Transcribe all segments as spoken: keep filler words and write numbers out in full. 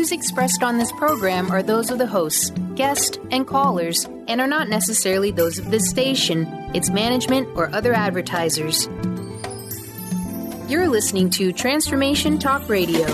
views expressed on this program are those of the hosts, guests, and callers, and are not necessarily those of this station, its management, or other advertisers. You're listening to Transformation Talk Radio.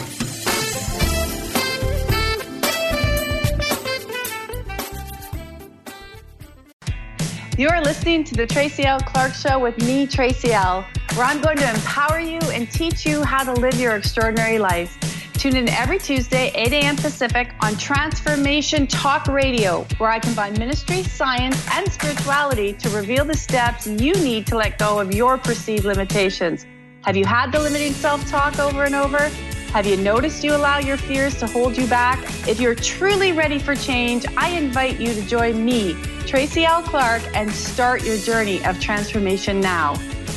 You are listening to the Tracy L. Clark Show with me, Tracy L., where I'm going to empower you and teach you how to live your extraordinary life. Tune in every Tuesday, eight a.m. Pacific on Transformation Talk Radio, where I combine ministry, science, and spirituality to reveal the steps you need to let go of your perceived limitations. Have you had the limiting self-talk over and over? Have you noticed you allow your fears to hold you back? If you're truly ready for change, I invite you to join me, Tracy L. Clark, and start your journey of transformation now.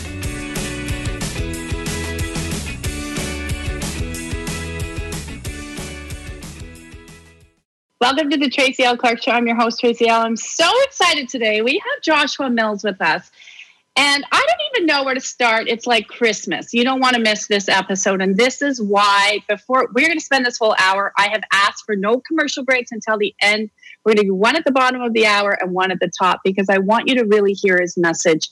Welcome to the Tracy L. Clark Show. I'm your host, Tracy L. I'm so excited today. We have Joshua Mills with us. And I don't even know where to start. It's like Christmas. You don't want to miss this episode. And this is why before we're going to spend this whole hour, I have asked for no commercial breaks until the end. We're going to do one at the bottom of the hour and one at the top because I want you to really hear his message.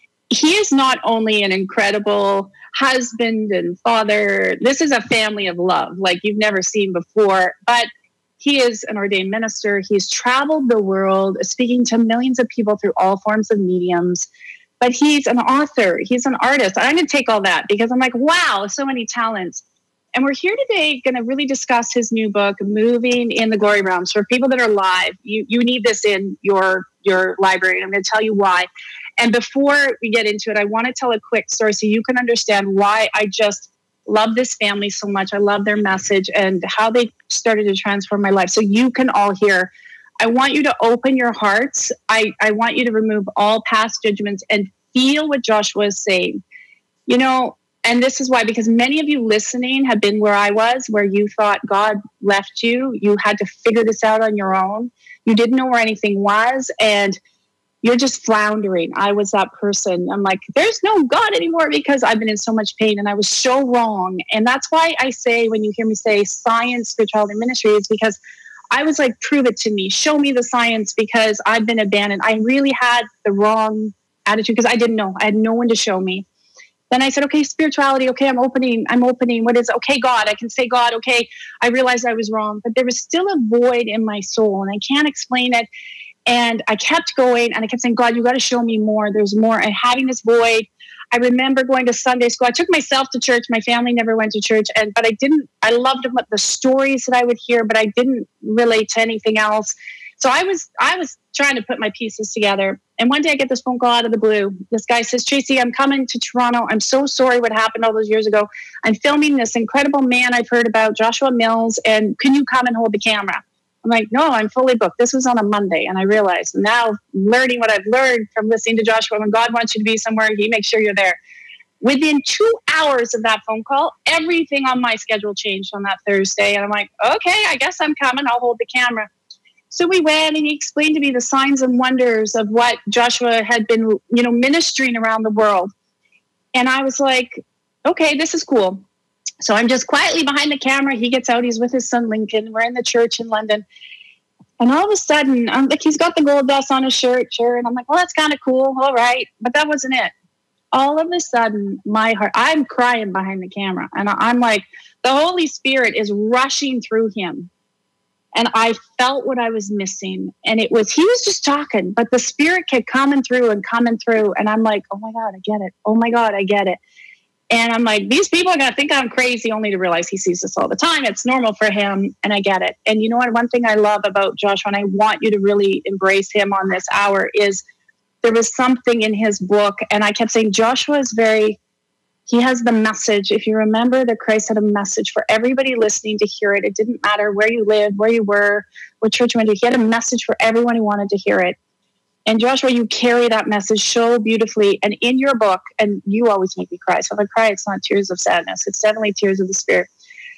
He is not only an incredible husband and father. This is a family of love like you've never seen before. But he is an ordained minister. He's traveled the world speaking to millions of people through all forms of mediums. But he's an author. He's an artist. I'm going to take all that because I'm like, wow, so many talents. And we're here today going to really discuss his new book, Moving in the Glory Realms. For people that are live, you, you need this in your, your library. And I'm going to tell you why. And before we get into it, I want to tell a quick story so you can understand why I just love this family so much. I love their message and how they started to transform my life. So you can all hear. I want you to open your hearts. I, I want you to remove all past judgments and feel what Joshua is saying. You know, and this is why, because many of you listening have been where I was, where you thought God left you. You had to figure this out on your own. You didn't know where anything was, and you're just floundering. I was that person. I'm like, there's no God anymore because I've been in so much pain, and I was so wrong. And that's why I say, when you hear me say science, spirituality, ministry, is because I was like, prove it to me. Show me the science because I've been abandoned. I really had the wrong attitude because I didn't know. I had no one to show me. Then I said, okay, spirituality. Okay, I'm opening. I'm opening. What is, okay, God, I can say God. Okay, I realized I was wrong. But there was still a void in my soul and I can't explain it. And I kept going and I kept saying, God, you got to show me more. There's more. And having this void, I remember going to Sunday school. I took myself to church. My family never went to church. And but I didn't, I loved the stories that I would hear, but I didn't relate to anything else. So I was, I was trying to put my pieces together. And one day I get this phone call out of the blue. This guy says, Tracy, I'm coming to Toronto. I'm so sorry what happened all those years ago. I'm filming this incredible man I've heard about, Joshua Mills. And can you come and hold the camera? I'm like, no, I'm fully booked. This was on a Monday. And I realized now learning what I've learned from listening to Joshua, when God wants you to be somewhere, he makes sure you're there. Within two hours of that phone call, everything on my schedule changed on that Thursday. And I'm like, okay, I guess I'm coming. I'll hold the camera. So we went and he explained to me the signs and wonders of what Joshua had been, you know, ministering around the world. And I was like, okay, this is cool. So I'm just quietly behind the camera. He gets out. He's with his son, Lincoln. We're in the church in London. And all of a sudden, I'm like, he's got the gold dust on his shirt, sure. And I'm like, well, that's kind of cool. All right. But that wasn't it. All of a sudden, my heart, I'm crying behind the camera. And I'm like, the Holy Spirit is rushing through him. And I felt what I was missing. And it was, he was just talking, but the Spirit kept coming through and coming through. And I'm like, oh my God, I get it. Oh my God, I get it. And I'm like, these people are going to think I'm crazy, only to realize he sees this all the time. It's normal for him. And I get it. And you know what? One thing I love about Joshua, and I want you to really embrace him on this hour, is there was something in his book. And I kept saying, Joshua is very, he has the message. If you remember that Christ had a message for everybody listening to hear it. It didn't matter where you lived, where you were, what church you went to. He had a message for everyone who wanted to hear it. And Joshua, you carry that message so beautifully. And in your book, and you always make me cry. So if I cry, it's not tears of sadness. It's definitely tears of the Spirit.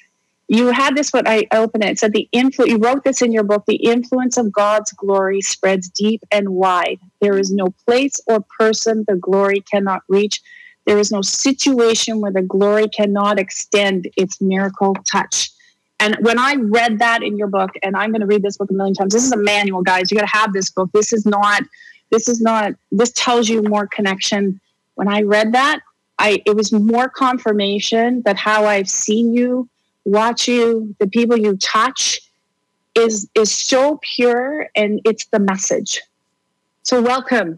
You had this, but I opened it. It said, the influ- you wrote this in your book, the influence of God's glory spreads deep and wide. There is no place or person the glory cannot reach. There is no situation where the glory cannot extend its miracle touch. And when I read that in your book, and I'm going to read this book a million times, this is a manual, guys. You got to have this book. This is not, this is not, this tells you more connection. When I read that, I, it was more confirmation that how I've seen you, watch you, the people you touch is, is so pure, and it's the message. So welcome.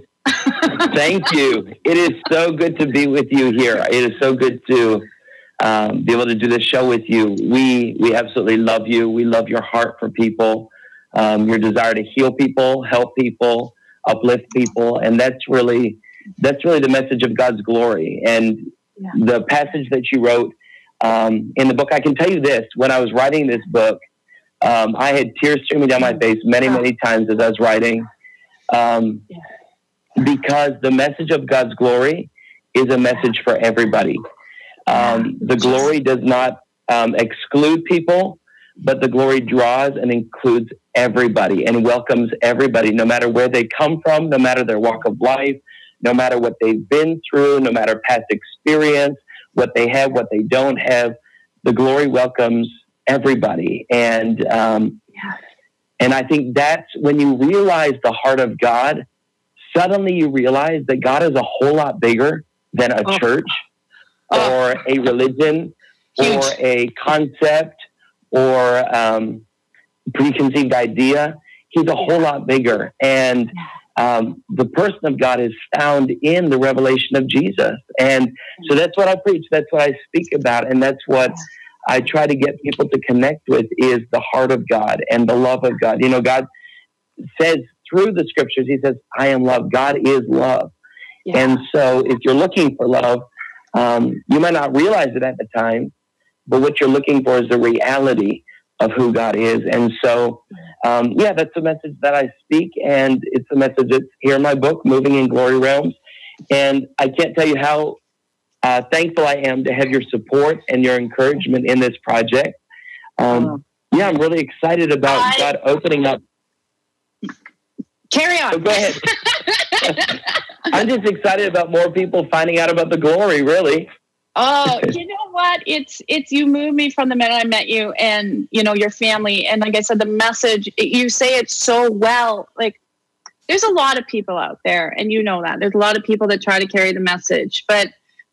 Thank you. It is so good to be with you here. It is so good to um, be able to do this show with you. We we absolutely love you. We love your heart for people, um, your desire to heal people, help people, uplift people, and that's really that's really the message of God's glory. And yeah. the passage that you wrote um, in the book, I can tell you this: when I was writing this book, um, I had tears streaming down my face many, many times as I was writing. Um, yeah. Because the message of God's glory is a message for everybody. Um, the glory does not um, exclude people, but the glory draws and includes everybody and welcomes everybody, no matter where they come from, no matter their walk of life, no matter what they've been through, no matter past experience, what they have, what they don't have. The glory welcomes everybody. And, um, and I think that's when you realize the heart of God. Suddenly you realize that God is a whole lot bigger than a oh. church oh. or a religion Huge. Or a concept or um, preconceived idea. He's a whole lot bigger. And um, the person of God is found in the revelation of Jesus. And so that's what I preach. That's what I speak about. And that's what I try to get people to connect with is the heart of God and the love of God. You know, God says, through the scriptures, he says, I am love. God is love. Yeah. And so if you're looking for love, um, you might not realize it at the time, but what you're looking for is the reality of who God is. And so, um, yeah, that's the message that I speak. And it's a message that's here in my book, Moving in Glory Realms. And I can't tell you how uh, thankful I am to have your support and your encouragement in this project. Um, yeah, I'm really excited about I- God opening up. Carry on. So go ahead. I'm just excited about more people finding out about the glory, really. Oh, you know what? It's, it's, you moved me from the minute I met you and, you know, your family. And like I said, the message, you say it so well. Like, there's a lot of people out there, and you know that. There's a lot of people that try to carry the message. But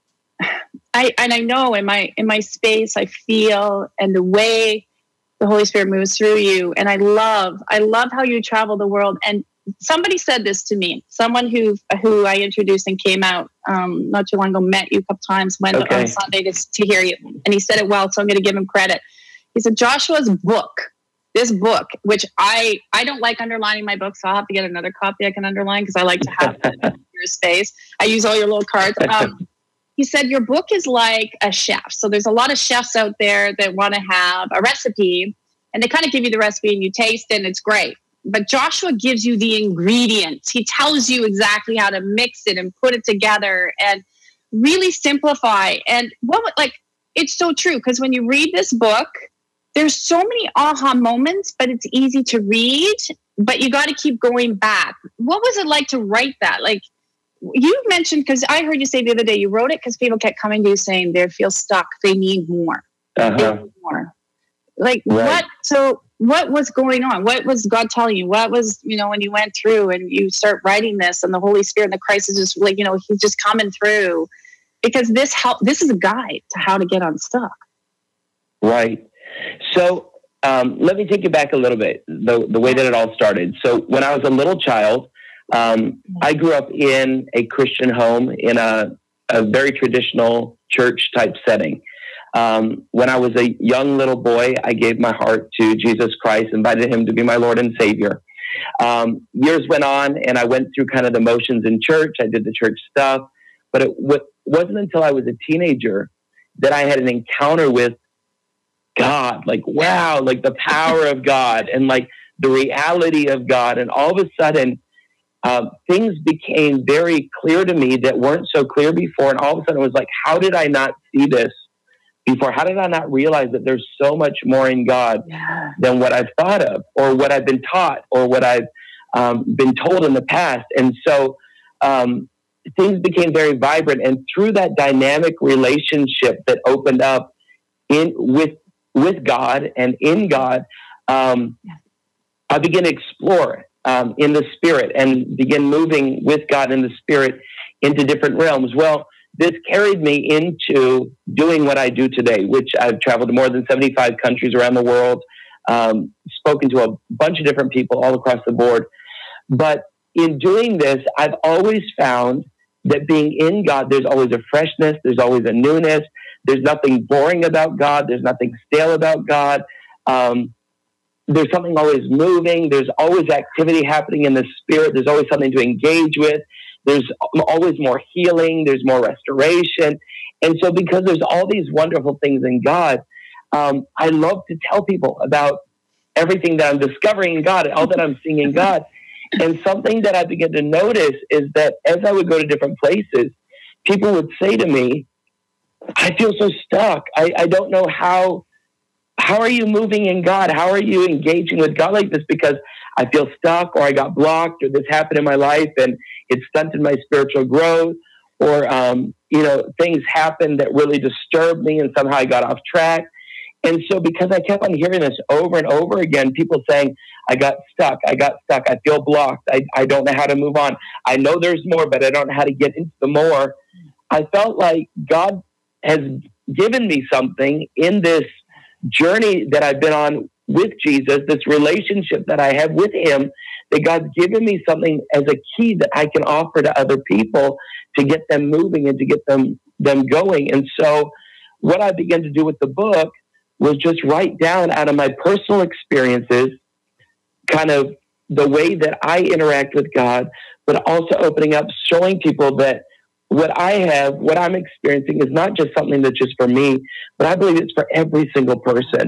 I, and I know in my, in my space, I feel, and the way the Holy Spirit moves through you. And I love, I love how you travel the world. And somebody said this to me, someone who who I introduced and came out um, not too long ago, met you a couple times, went okay. on Sunday to, to hear you. And he said it well, so I'm going to give him credit. He said, Joshua's book, this book, which I, I don't like underlining my books, so I'll have to get another copy I can underline because I like to have it in your space. I use all your little cards. Um, he said, your book is like a chef. So there's a lot of chefs out there that want to have a recipe, and they kind of give you the recipe and you taste it and it's great. But Joshua gives you the ingredients. He tells you exactly how to mix it and put it together and really simplify. And what, like, it's so true because when you read this book, there's so many aha moments, but it's easy to read, but you got to keep going back. What was it like to write that? Like you mentioned, because I heard you say the other day, you wrote it because people kept coming to you saying they feel stuck. They need more. Uh-huh. They need more. Like right. what? So what was going on? What was God telling you? What was, you know, when you went through and you start writing this and the Holy Spirit and the Christ is just like, you know, he's just coming through because this help, this is a guide to how to get unstuck. Right. So um, let me take you back a little bit, the, the way that it all started. So when I was a little child, um, I grew up in a Christian home in a, a very traditional church type setting. Um, when I was a young little boy, I gave my heart to Jesus Christ, invited him to be my Lord and Savior. Um, years went on and I went through kind of the motions in church. I did the church stuff, but it w- wasn't until I was a teenager that I had an encounter with God, like, wow, like the power of God and like the reality of God. And all of a sudden, uh, things became very clear to me that weren't so clear before. And all of a sudden it was like, how did I not see this before? How did I not realize that there's so much more in God yeah. than what I've thought of or what I've been taught or what I've um, been told in the past? And so um, things became very vibrant. And through that dynamic relationship that opened up in with with God and in God, um, I began to explore um, in the Spirit and begin moving with God in the Spirit into different realms. Well, this carried me into doing what I do today, which I've traveled to more than seventy-five countries around the world, um, spoken to a bunch of different people all across the board. But in doing this, I've always found that being in God, there's always a freshness, there's always a newness, there's nothing boring about God, there's nothing stale about God. Um, there's something always moving, there's always activity happening in the Spirit, there's always something to engage with, there's always more healing, there's more restoration. And so because there's all these wonderful things in God, um, I love to tell people about everything that I'm discovering in God, all that I'm seeing in God. And something that I began to notice is that as I would go to different places, people would say to me, I feel so stuck. I, I don't know how, how are you moving in God? How are you engaging with God like this? Because I feel stuck, or I got blocked, or this happened in my life and it stunted my spiritual growth, or, um, you know, things happened that really disturbed me and somehow I got off track. And so because I kept on hearing this over and over again, people saying, I got stuck, I got stuck, I feel blocked, I, I don't know how to move on. I know there's more, but I don't know how to get into the more. I felt like God has given me something in this journey that I've been on with Jesus, this relationship that I have with him, that God's given me something as a key that I can offer to other people to get them moving and to get them, them going. And so what I began to do with the book was just write down out of my personal experiences kind of the way that I interact with God, but also opening up, showing people that what I have, what I'm experiencing is not just something that's just for me, but I believe it's for every single person.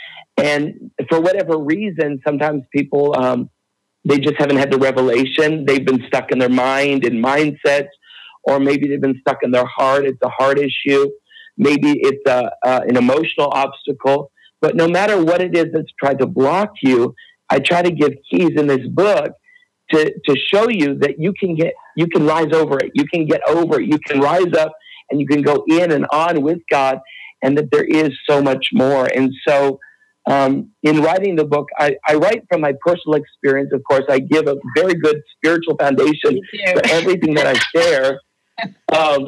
And for whatever reason, sometimes people, um, they just haven't had the revelation. They've been stuck in their mind and mindsets, or maybe they've been stuck in their heart. It's a heart issue. Maybe it's a, uh, an emotional obstacle. But no matter what it is that's tried to block you, I try to give keys in this book to, to show you that you can get, you can rise over it. You can get over it. You can rise up and you can go in and on with God, and that there is so much more. And so um, in writing the book, I, I write from my personal experience. Of course, I give a very good spiritual foundation for everything that I share. Um,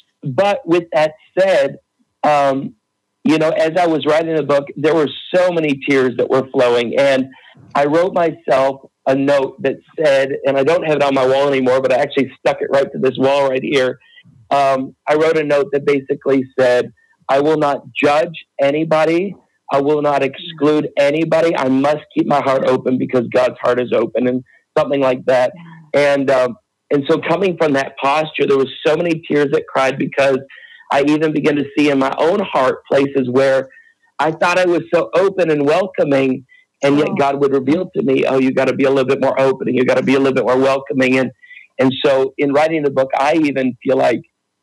but with that said, um, you know, as I was writing the book, there were so many tears that were flowing. And I wrote myself a note that said, and I don't have it on my wall anymore, but I actually stuck it right to this wall right here. Um, I wrote a note that basically said, I will not judge anybody. I will not exclude anybody. I must keep my heart open because God's heart is open, and something like that. And, um, and so coming from that posture, there was so many tears that cried because I even began to see in my own heart places where I thought I was so open and welcoming, and yet God would reveal to me, oh, you got to be a little bit more open, and you got to be a little bit more welcoming. And, and so in writing the book, I even feel like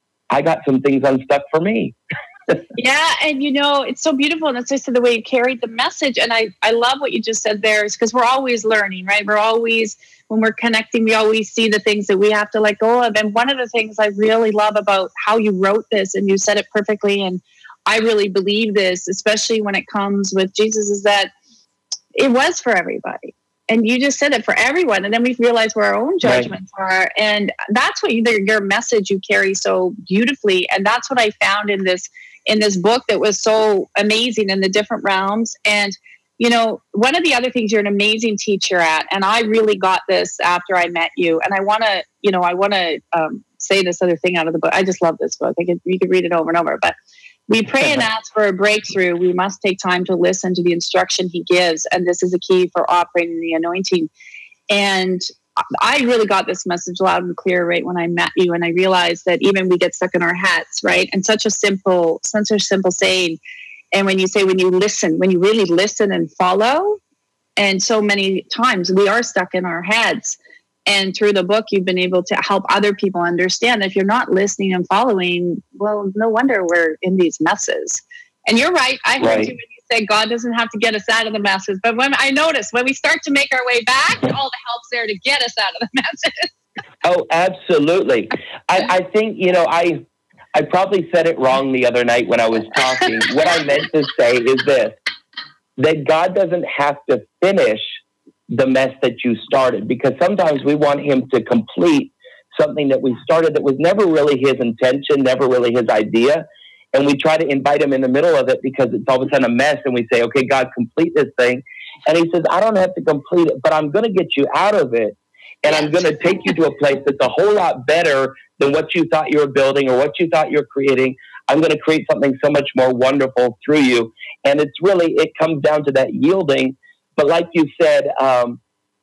I got some things unstuck for me. Yeah. And you know, it's so beautiful. And it's just the way you carried the message. And I, I love what you just said there, is because we're always learning, right? We're always, when we're connecting, we always see the things that we have to let go of. And one of the things I really love about how you wrote this, and you said it perfectly, and I really believe this, especially when it comes with Jesus, is that it was for everybody. And you just said it for everyone. And then we realize where our own judgments right. are. And that's what you, your message you carry so beautifully. And that's what I found in this, in this book that was so amazing in the different realms. And, you know, one of the other things you're an amazing teacher at, and I really got this after I met you. And I want to, you know, I want to um, say this other thing out of the book. I just love this book. I could, you could read it over and over, but we pray and ask for a breakthrough. We must take time to listen to the instruction he gives. And this is a key for operating in the anointing. And I really got this message loud and clear right when I met you. And I realized that even we get stuck in our heads, right? And such a simple, such a simple saying. And when you say, when you listen, when you really listen and follow, and so many times we are stuck in our heads. And through the book, you've been able to help other people understand that if you're not listening and following, well, no wonder we're in these messes. And you're right. I heard right. you when you said God doesn't have to get us out of the messes. But when I notice when we start to make our way back, all the help's there to get us out of the messes. Oh, absolutely. I, I think, you know, I I probably said it wrong the other night when I was talking. What I meant to say is this. that God doesn't have to finish the mess that you started, because sometimes we want him to complete something that we started that was never really his intention, never really his idea. And we try to invite him in the middle of it because it's all of a sudden a mess. And we say, okay, God, complete this thing. And he says, I don't have to complete it, but I'm going to get you out of it. And yes. I'm going to take you to a place that's a whole lot better than what you thought you were building or what you thought you're creating. I'm going to create something so much more wonderful through you. And it's really, it comes down to that yielding. But like you said, um,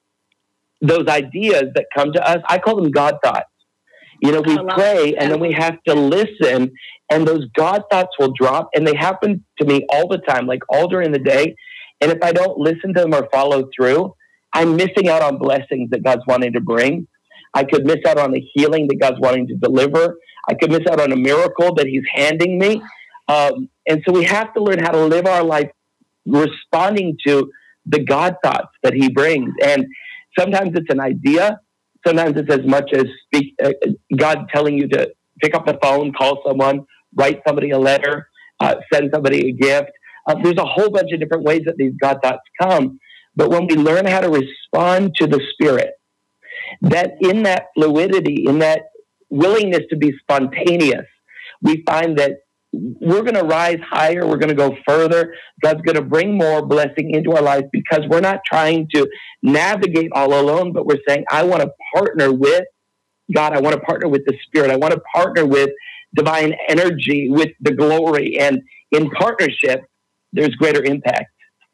those ideas that come to us, I call them God thoughts. You know, we pray and then we have to listen, and those God thoughts will drop, and they happen to me all the time, like all during the day. And if I don't listen to them or follow through, I'm missing out on blessings that God's wanting to bring. I could miss out on the healing that God's wanting to deliver. I could miss out on a miracle that he's handing me. Um, and so we have to learn how to live our life responding to the God thoughts that he brings. And sometimes it's an idea. Sometimes it's as much as speak, uh, God telling you to pick up the phone, call someone, write somebody a letter, uh, send somebody a gift. Uh, there's a whole bunch of different ways that these God thoughts come. But when we learn how to respond to the Spirit, that in that fluidity, in that willingness to be spontaneous, we find that we're going to rise higher. We're going to go further. God's going to bring more blessing into our life because we're not trying to navigate all alone, but we're saying, I want to partner with God. I want to partner with the Spirit. I want to partner with divine energy, with the glory. And in partnership, there's greater impact.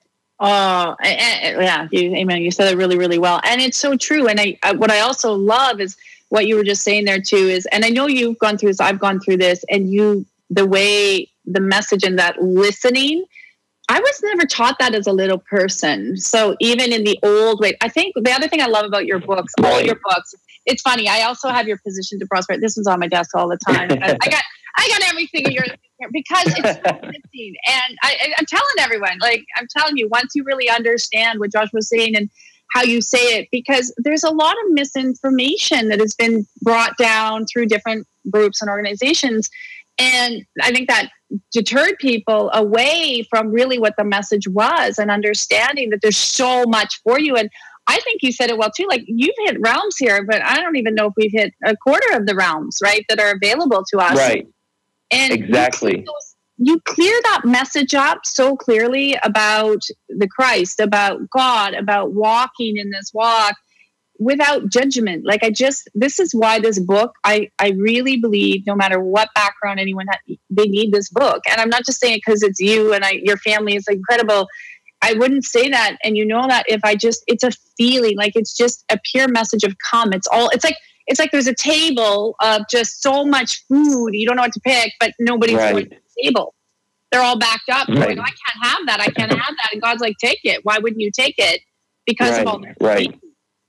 Oh, yeah. You, amen. You said it really, really well. And it's so true. And I, I, what I also love is what you were just saying there too is, and I know you've gone through this, I've gone through this, and you, the way the message and that listening, I was never taught that as a little person. So even in the old way, I think the other thing I love about your books, all your books, it's funny. I also have your Position to Prosper. This one's on my desk all the time. I got, I got everything in your, because it's so missing. And I, I, I'm telling everyone, like I'm telling you, once you really understand what Josh was saying and how you say it, because there's a lot of misinformation that has been brought down through different groups and organizations. And I think that deterred people away from really what the message was and understanding that there's so much for you. And I think you said it well too, like you've hit realms here, but I don't even know if we've hit a quarter of the realms, right, that are available to us. Right. And exactly. You, those, you clear that message up so clearly about the Christ, about God, about walking in this walk without judgment. Like I just, this is why this book, I, I really believe no matter what background anyone has, they need this book. And I'm not just saying it because it's you and I, your family is incredible. I wouldn't say that. And you know that if I just, it's a feeling, like it's just a pure message of come. It's all, it's like, it's like there's a table of just so much food. You don't know what to pick, but nobody's right. going to the table. They're all backed up. Right. Going, I can't have that. I can't have that. And God's like, take it. Why wouldn't you take it? Because right. of all the right. food.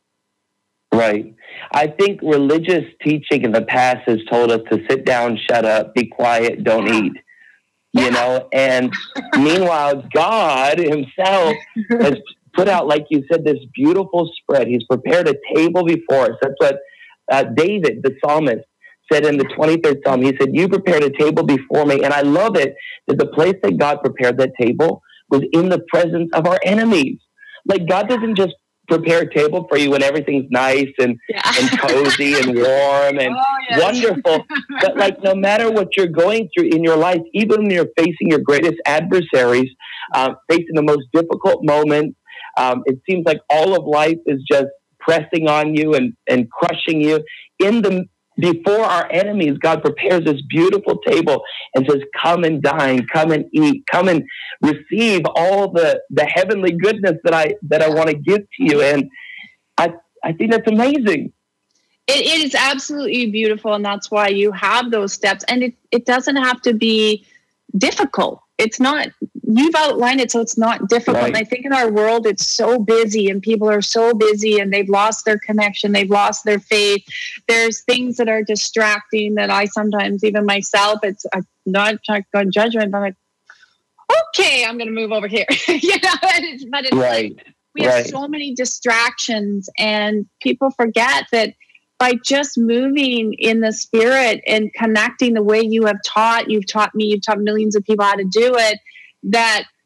Right. I think religious teaching in the past has told us to sit down, shut up, be quiet, don't yeah. eat. You yeah. know, and meanwhile, God himself has put out, like you said, this beautiful spread. He's prepared a table before us. That's what uh, David, the psalmist, said in the twenty-third Psalm. He said, you prepared a table before me. And I love it that the place that God prepared that table was in the presence of our enemies. Like God doesn't just prepare a table for you when everything's nice and, yeah. and cozy and warm and oh, yes. wonderful. But like, no matter what you're going through in your life, even when you're facing your greatest adversaries, um, facing the most difficult moments, um, it seems like all of life is just pressing on you and, and crushing you. In the Before our enemies, God prepares this beautiful table and says, come and dine, come and eat, come and receive all the, the heavenly goodness that I that I want to give to you. And I, I think that's amazing. It, it is absolutely beautiful. And that's why you have those steps. And it, it doesn't have to be difficult. It's not, you've outlined it, so it's not difficult. Right. And I think in our world, it's so busy and people are so busy and they've lost their connection. They've lost their faith. There's things that are distracting that I sometimes, even myself, it's I'm not on judgment, but I'm like, okay, I'm going to move over here. you know, it's, but it's right. like, we have right. so many distractions and people forget that by just moving in the Spirit and connecting the way you have taught, you've taught me, you've taught millions of people how to do it, that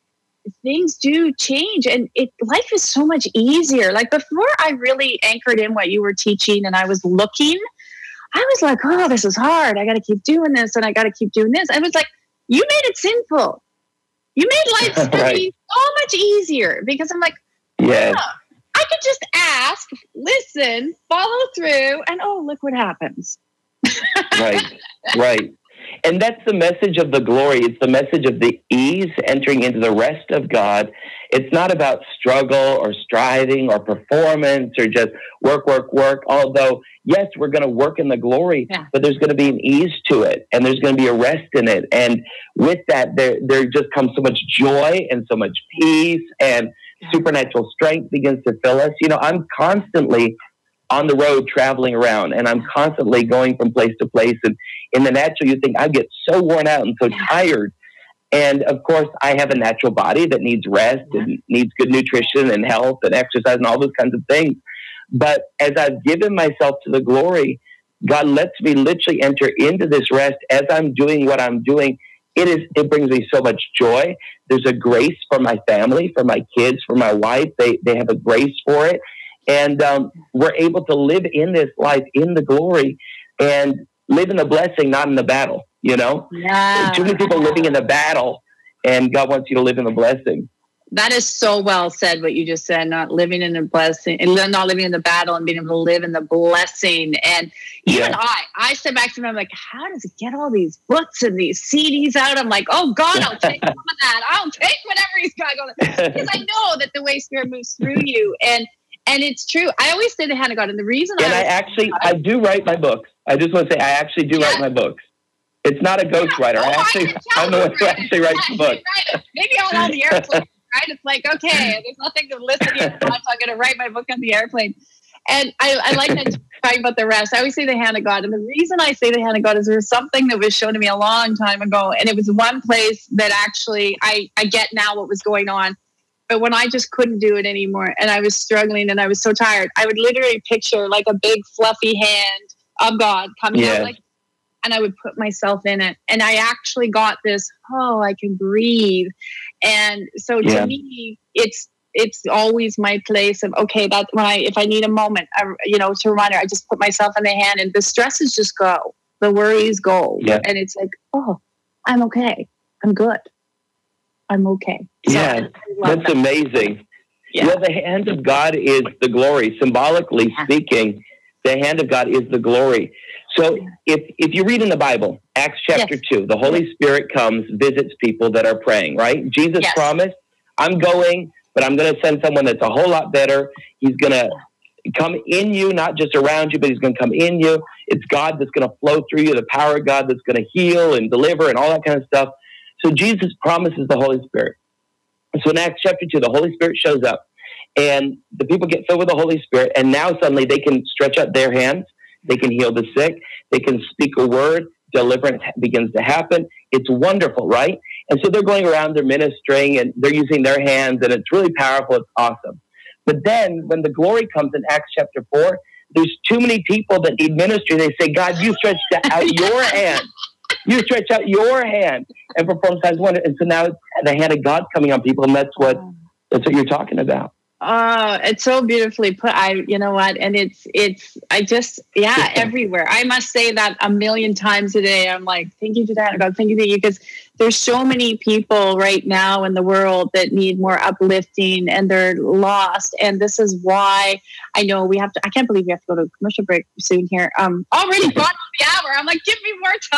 things do change, and it life is so much easier. Like before I really anchored in what you were teaching and I was looking, I was like, oh, this is hard. I got to keep doing this and I got to keep doing this. I was like, you made it simple. You made life study right. so much easier, because I'm like, yeah, oh, I could just ask, listen, follow through, and oh, look what happens. Right, right. And that's the message of the glory. It's the message of the ease, entering into the rest of God. It's not about struggle or striving or performance or just work, work, work. Although, yes, we're going to work in the glory, yeah. but there's going to be an ease to it, and there's going to be a rest in it. And with that, there, there just comes so much joy and so much peace, and yeah. supernatural strength begins to fill us. You know, I'm constantly on the road traveling around, and I'm constantly going from place to place. And in the natural, you think I get so worn out and so tired. And of course, I have a natural body that needs rest and needs good nutrition and health and exercise and all those kinds of things. But as I've given myself to the glory, God lets me literally enter into this rest as I'm doing what I'm doing. It is, it brings me so much joy. There's a grace for my family, for my kids, for my wife. They, they have a grace for it. And um, we're able to live in this life in the glory and live in the blessing, not in the battle, you know? Yeah. Too many people living in the battle, and God wants you to live in the blessing. That is so well said, what you just said, not living in the blessing, and not living in the battle, and being able to live in the blessing. And even yeah. I, I step back to me, I'm like, how does it get all these books and these C Ds out? I'm like, oh God, I'll take some of that. I'll take whatever he's got going. Because I know that the way Spirit moves through you. And And it's true. I always say the hand of God. And the reason and I, I actually, I do write my books. I just want to say, I actually do yeah. write my books. It's not a ghostwriter. Yeah. Oh, I actually, I'm the one who actually writes the book. Maybe on, on the airplane, right? It's like, okay, there's nothing to listen to. So I'm going to write my book on the airplane. And I, I like that talking about the rest. I always say the hand of God. And the reason I say the hand of God is there's something that was shown to me a long time ago. And it was one place that actually I, I get now what was going on. But when I just couldn't do it anymore and I was struggling and I was so tired, I would literally picture like a big fluffy hand of God coming yeah. out like, and I would put myself in it. And I actually got this, oh, I can breathe. And so to yeah. me, it's, it's always my place of, okay, that's when I, if I need a moment, I, you know, to remind her, I just put myself in the hand and the stresses just go, the worries go. Yeah. And it's like, oh, I'm okay. I'm good. I'm okay. So yeah, that's that. amazing. Yeah. Well, the hand of God is the glory. Symbolically yeah. speaking, the hand of God is the glory. So if if you read in the Bible, Acts chapter yes. two, the Holy Spirit comes, visits people that are praying, right? Jesus yes. promised, I'm going, but I'm going to send someone that's a whole lot better. He's going to come in you, not just around you, but he's going to come in you. It's God that's going to flow through you, the power of God that's going to heal and deliver and all that kind of stuff. So Jesus promises the Holy Spirit. So in Acts chapter two, the Holy Spirit shows up and the people get filled with the Holy Spirit. And now suddenly they can stretch out their hands. They can heal the sick. They can speak a word. Deliverance begins to happen. It's wonderful, right? And so they're going around, they're ministering, and they're using their hands, and it's really powerful. It's awesome. But then when the glory comes in Acts chapter four, there's too many people that need ministry. They say, God, you stretched out your hand. You stretch out your hand and perform signs and wonders. And so now it's the hand of God coming on people, and that's what that's what you're talking about. Oh, it's so beautifully put. I, you know what? And it's, it's, I just, yeah, everywhere. I must say that a million times a day. I'm like, thank you to that, God. Thank you to you. Because there's so many people right now in the world that need more uplifting and they're lost. And this is why I know we have to, I can't believe we have to go to a commercial break soon here. Um, already gone on the hour. I'm like, give me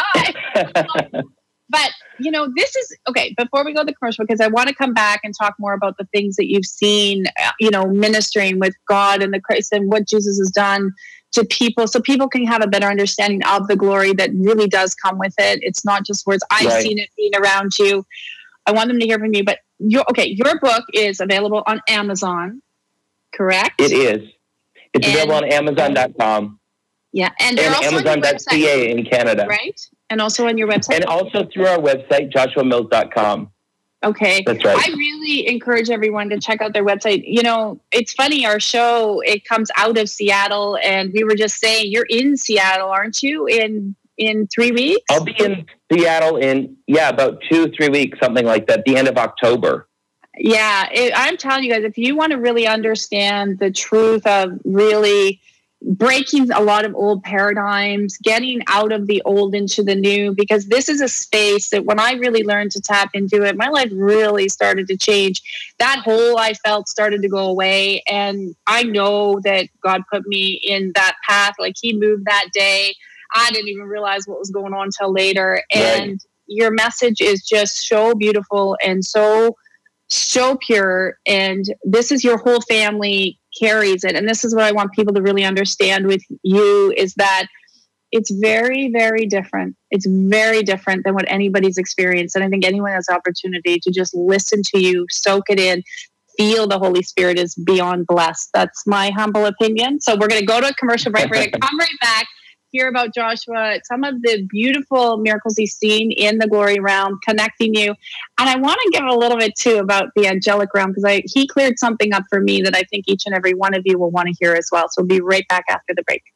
more time. But, you know, this is, okay, before we go to the commercial, because I want to come back and talk more about the things that you've seen, you know, ministering with God and the Christ and what Jesus has done to people, so people can have a better understanding of the glory that really does come with it. It's not just words. I've right. seen it being around you. I want them to hear from you. But, your, okay, your book is available on Amazon, correct? It is. It's and, available on Amazon dot com. Yeah, and, and Amazon dot C A in Canada. Right? And also on your website? And also through our website, joshua mills dot com. Okay. That's right. I really encourage everyone to check out their website. You know, it's funny, our show, it comes out of Seattle, and we were just saying, you're in Seattle, aren't you, in in three weeks? I'll be in Seattle in, yeah, about two, three weeks, something like that, the end of October. Yeah, it, I'm telling you guys, if you want to really understand the truth of really breaking a lot of old paradigms, getting out of the old into the new, because this is a space that when I really learned to tap into it, my life really started to change. That hole I felt started to go away. And I know that God put me in that path. Like he moved that day. I didn't even realize what was going on until later. And right. Your message is just so beautiful and so so pure, and this is your whole family carries it. And this is what I want people to really understand with you is that it's very, very different. It's very different than what anybody's experienced. And I think anyone has the opportunity to just listen to you, soak it in, feel the Holy Spirit is beyond blessed. That's my humble opinion. So we're going to go to a commercial break. We're going to come right back, hear about Joshua, some of the beautiful miracles he's seen in the glory realm, connecting you. And I want to give a little bit too about the angelic realm, because I he cleared something up for me that I think each and every one of you will want to hear as well. So we'll be right back after the break.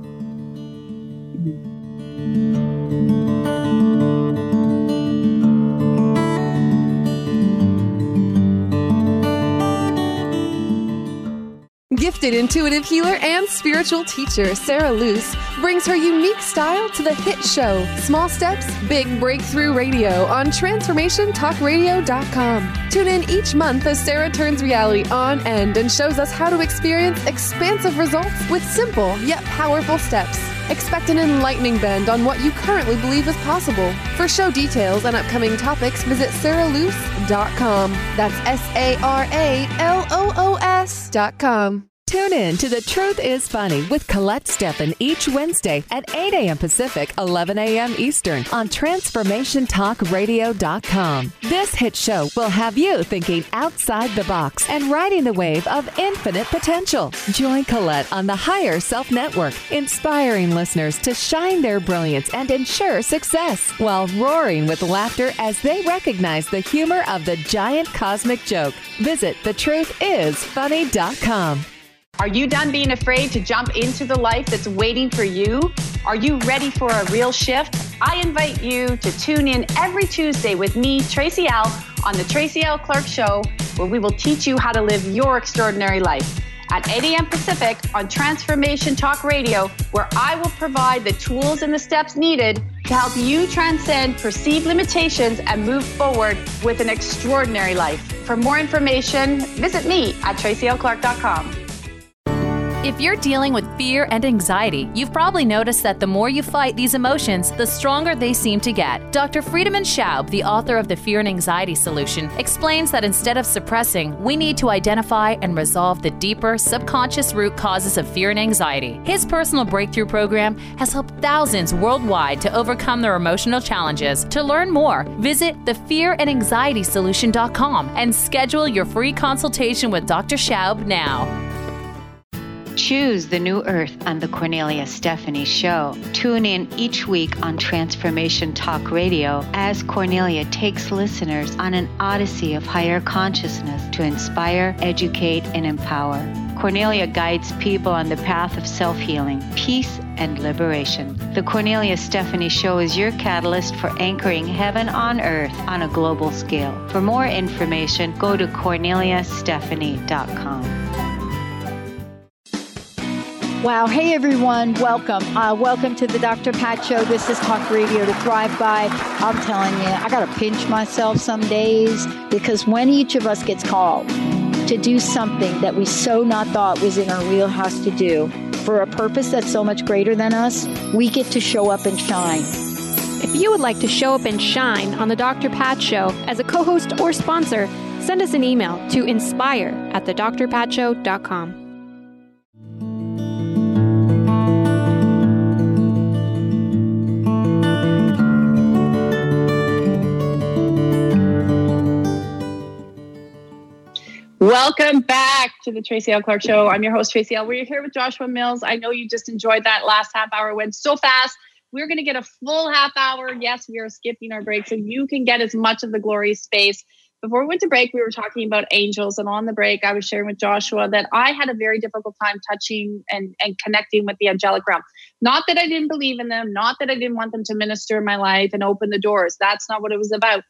Gifted intuitive healer and spiritual teacher Sarah Luce brings her unique style to the hit show Small Steps, Big Breakthrough Radio on transformation talk radio dot com. Tune in each month as Sarah turns reality on end and shows us how to experience expansive results with simple yet powerful steps. Expect an enlightening bend on what you currently believe is possible. For show details and upcoming topics, visit sarah luce dot com. That's S A R A L O O S dot com. Tune in to The Truth is Funny with Colette Steffen each Wednesday at eight a.m. Pacific, eleven a.m. Eastern on transformation talk radio dot com. This hit show will have you thinking outside the box and riding the wave of infinite potential. Join Colette on the Higher Self Network, inspiring listeners to shine their brilliance and ensure success while roaring with laughter as they recognize the humor of the giant cosmic joke. Visit the truth is funny dot com. Are you done being afraid to jump into the life that's waiting for you? Are you ready for a real shift? I invite you to tune in every Tuesday with me, Tracy L., on the Tracy L. Clark Show, where we will teach you how to live your extraordinary life. At eight a.m. Pacific on Transformation Talk Radio, where I will provide the tools and the steps needed to help you transcend perceived limitations and move forward with an extraordinary life. For more information, visit me at tracy l clark dot com. If you're dealing with fear and anxiety, you've probably noticed that the more you fight these emotions, the stronger they seem to get. Doctor Friedemann Schaub, the author of The Fear and Anxiety Solution, explains that instead of suppressing, we need to identify and resolve the deeper, subconscious root causes of fear and anxiety. His personal breakthrough program has helped thousands worldwide to overcome their emotional challenges. To learn more, visit the fear and anxiety solution dot com and schedule your free consultation with Doctor Schaub now. Choose the new earth on the Cornelia Stephanie Show. Tune in each week on Transformation Talk Radio as Cornelia takes listeners on an odyssey of higher consciousness to inspire, educate, and empower. Cornelia guides people on the path of self-healing, peace, and liberation. The Cornelia Stephanie Show is your catalyst for anchoring heaven on earth on a global scale. For more information, go to cornelia stephanie dot com. Wow. Hey, everyone. Welcome. Uh, welcome to the Doctor Pat Show. This is Talk Radio to Thrive By. I'm telling you, I got to pinch myself some days, because when each of us gets called to do something that we so not thought was in our wheelhouse to do for a purpose that's so much greater than us, we get to show up and shine. If you would like to show up and shine on the Doctor Pat Show as a co-host or sponsor, send us an email to inspire at the dr pat show dot com. Welcome back to the Tracy L. Clark Show. I'm your host, Tracy L. We're here with Joshua Mills. I know you just enjoyed that last half hour. It went so fast. We're going to get a full half hour. Yes, we are skipping our break, so you can get as much of the glory space. Before we went to break, we were talking about angels. And on the break, I was sharing with Joshua that I had a very difficult time touching and, and connecting with the angelic realm. Not that I didn't believe in them. Not that I didn't want them to minister in my life and open the doors. That's not what it was about.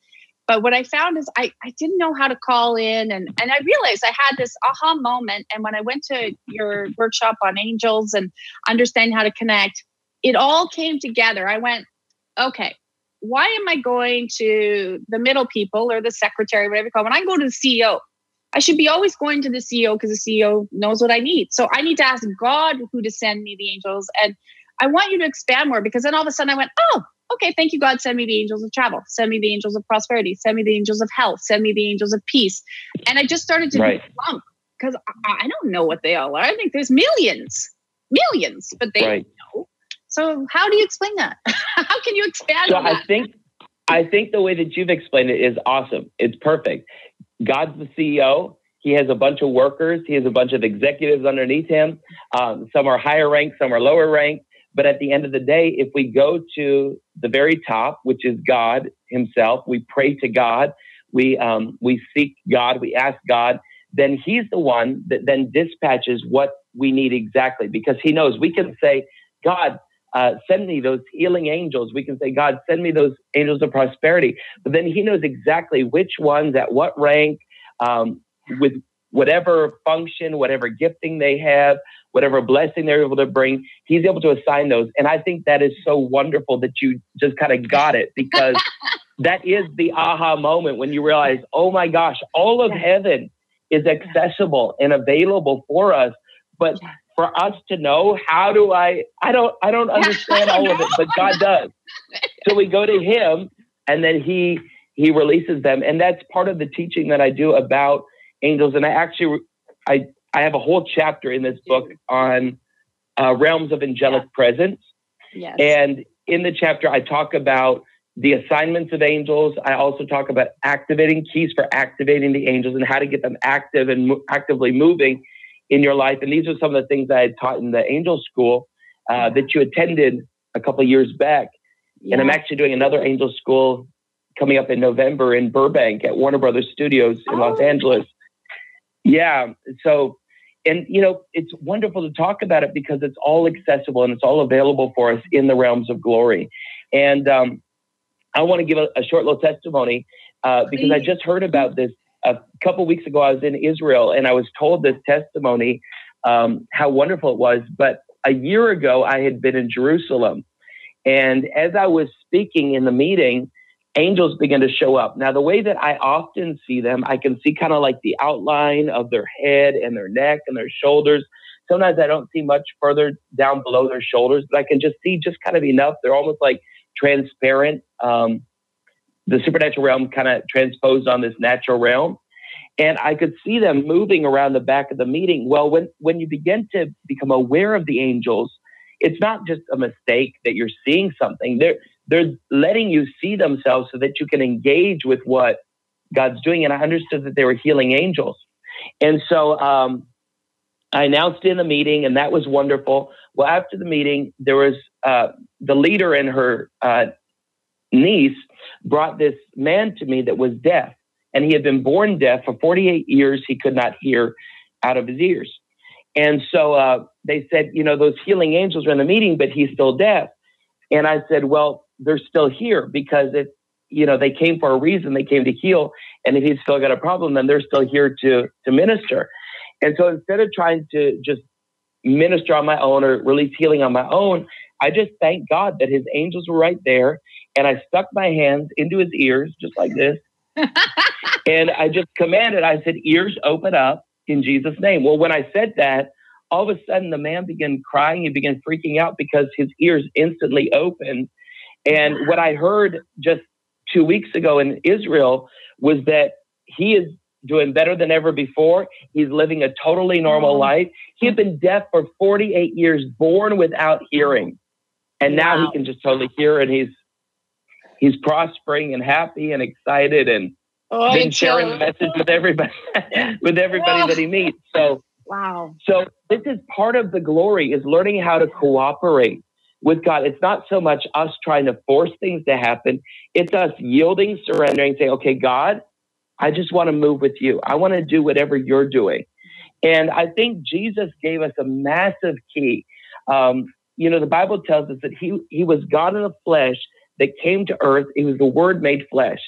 But what I found is I, I didn't know how to call in. And, and I realized I had this aha moment. And when I went to your workshop on angels and understanding how to connect, it all came together. I went, okay, why am I going to the middle people or the secretary, whatever you call it? When I go to the C E O, I should be always going to the C E O because the C E O knows what I need. So I need to ask God who to send me the angels. And I want you to expand more, because then all of a sudden I went, oh, okay, thank you, God. Send me the angels of travel. Send me the angels of prosperity. Send me the angels of health. Send me the angels of peace. And I just started to right. lump, because I, I don't know what they all are. I think there's millions, millions, but they right. don't know. So how do you explain that? How can you expand so on that? I think, I think the way that you've explained it is awesome. It's perfect. God's the C E O. He has a bunch of workers. He has a bunch of executives underneath him. Um, some are higher ranked, some are lower ranked. But at the end of the day, if we go to the very top, which is God himself, we pray to God, we um, we seek God, we ask God, then he's the one that then dispatches what we need exactly, because he knows. We can say, God, uh, send me those healing angels. We can say, God, send me those angels of prosperity. But then he knows exactly which ones, at what rank, um, with whatever function, whatever gifting they have, whatever blessing they're able to bring, he's able to assign those. And I think that is so wonderful that you just kind of got it, because that is the aha moment when you realize, oh my gosh, all of heaven is accessible and available for us. But for us to know, how do I, I don't, I don't understand all of it, but God does. So we go to him, and then he, he releases them. And that's part of the teaching that I do about angels. And I actually, I, I have a whole chapter in this book on uh, realms of angelic yeah. presence. Yes. And in the chapter, I talk about the assignments of angels. I also talk about activating keys for activating the angels and how to get them active and mo- actively moving in your life. And these are some of the things I had taught in the angel school uh, yeah. that you attended a couple of years back. Yeah. And I'm actually doing another angel school coming up in November in Burbank at Warner Brothers Studios in oh. Los Angeles. Yeah. So, and, you know, it's wonderful to talk about it because it's all accessible and it's all available for us in the realms of glory. And um, I want to give a, a short little testimony uh, because I just heard about this a couple of weeks ago. I was in Israel and I was told this testimony, um, how wonderful it was. But a year ago, I had been in Jerusalem. And as I was speaking in the meeting, angels began to show up. Now, the way that I often see them, I can see kind of like the outline of their head and their neck and their shoulders. Sometimes I don't see much further down below their shoulders, but I can just see just kind of enough. They're almost like transparent. Um, the supernatural realm kind of transposed on this natural realm. And I could see them moving around the back of the meeting. Well, when, when you begin to become aware of the angels, it's not just a mistake that you're seeing something. They're, they're letting you see themselves so that you can engage with what God's doing. And I understood that they were healing angels. And so um, I announced in the meeting, and that was wonderful. Well, after the meeting, there was uh, the leader and her uh, niece brought this man to me that was deaf. And he had been born deaf for forty-eight years. He could not hear out of his ears. And so uh, they said, you know, those healing angels are in the meeting, but he's still deaf. And I said, well, they're still here because if, you know, they came for a reason, they came to heal. And if he's still got a problem, then they're still here to, to minister. And so instead of trying to just minister on my own or release healing on my own, I just thank God that his angels were right there. And I stuck my hands into his ears, just like this. And I just commanded, I said, ears open up in Jesus' name. Well, when I said that, all of a sudden the man began crying. He began freaking out because his ears instantly opened. And what I heard just two weeks ago in Israel was that he is doing better than ever before. He's living a totally normal life. He had been deaf for forty-eight years, born without hearing. And now wow. he can just totally hear, and he's he's prospering and happy and excited and oh, been sharing the message with everybody with everybody wow. that he meets. So wow. So this is part of the glory, is learning how to cooperate with God. It's not so much us trying to force things to happen. It's us yielding, surrendering, saying, okay, God, I just want to move with you. I want to do whatever you're doing. And I think Jesus gave us a massive key. Um, you know, the Bible tells us that he, he was God in the flesh that came to earth. He was the Word made flesh.